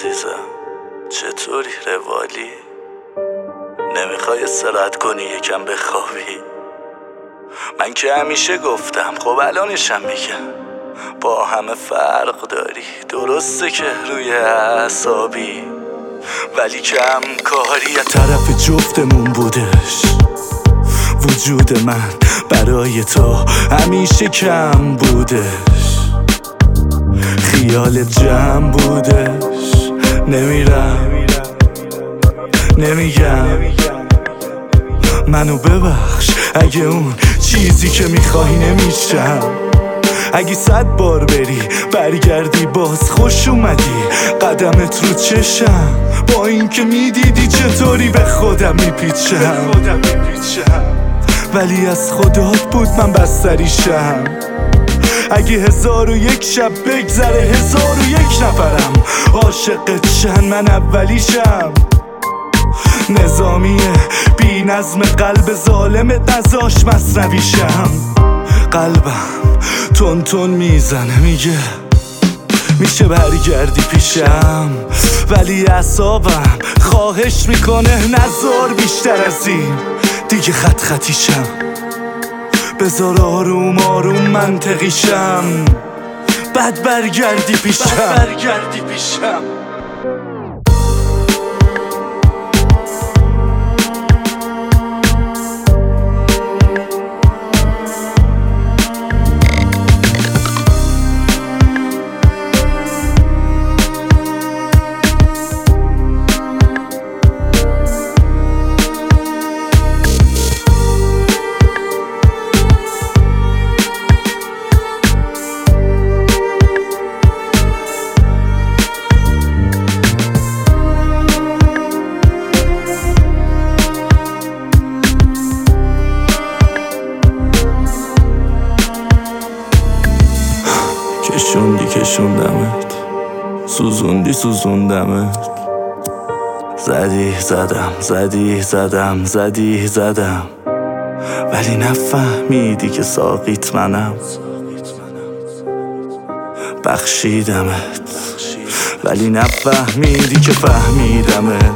عزیزم، چطوری روالی؟ نمیخوای استراحت کنی یکم بخوابی؟ من که همیشه گفتم، خب الانشم میگم، با همه فرق داری. درسته که روی اعصابی، ولی کم کاری از طرف جفتمون بودش. وجود من برای تو همیشه کم بودش، خیالت جمع بودش. نمیرم نمیگم منو ببخش اگه اون چیزی که میخوای نمیشم. اگه 100 بار بری برگردی باز خوش اومدی، قدمت رو چشم، با این که میدیدی چطوری به خودم میپیچم. ولی از خدات بود من بستریشم. اگه 1001 شب بگذره 1001 نفرم عاشقت شن، من اولیشم. نظامیه بی نظم قلب ظالمت نزاش مصنویشم. قلبم تون تون میزنه میگه میشه برگردی پیشم، ولی اعصابم خواهش میکنه نذار بیشتر از این دیگه خط خطیشم. بذار آروم آروم منطقیشم، بعد برگردی پیشم. کشوندمت، سوزوندمت، زدم ولی نفهمیدی که ساقیت منم. بخشیدمت ولی نفهمیدی که فهمیدمت.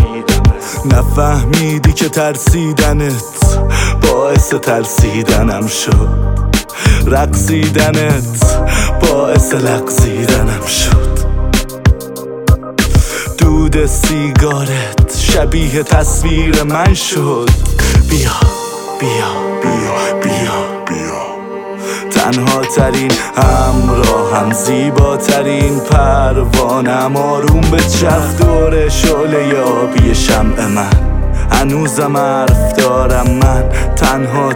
نفهمیدی که ترسیدنت باعث ترسیدنم شد، رقصیدنت باعث لغزیدنم شد. دود سیگارت شبیه تصویر من شد. بیا تنها ترین همراهم، زیباترین پروانم، آروم به چرخ دور شعله یابی شمع من. هنوزم حرف دارم من، تنها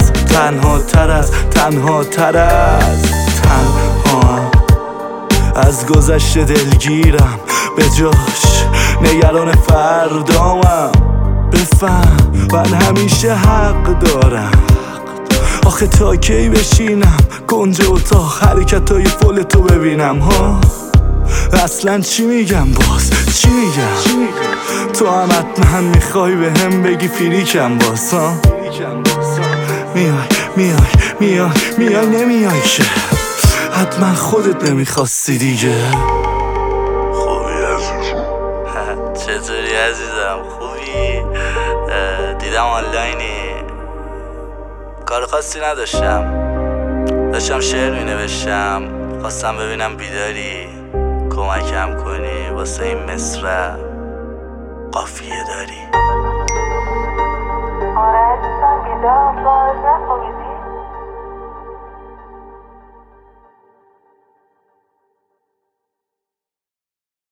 از گذشته دلگیرم، به جاش نگران فردامم. بفهم من همیشه حق دارم، آخه تا کی بشینم کنج اتاق حرکتای فول تو ببینم ها؟ اصلا چی میگم چی میگم؟ تو هم حتما میخوای به هم بگی فریکم باز ها؟ میای نمیای که حتما خودت نمیخواستی دیگه. خوبی عزیزم؟ چطوری عزیزم؟ خوبی؟ دیدم آنلاینی، کار خاصی نداشتم، داشتم شعر مینوشتم، خواستم ببینم بیداری، کمکم کنی واسه این مصرع قافیه داری. آره عزیزم بیدار باز نخوابیدی؟